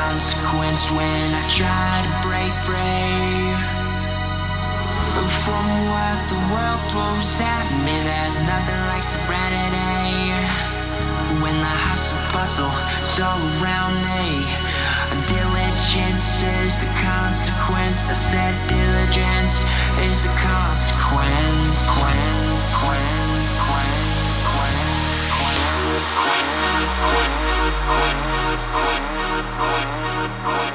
consequence when I try to break free. But from what the world throws at me, there's nothing like serenity. When the hustle bustle is all around me, diligence is the consequence. I said diligence is the consequence. Quen.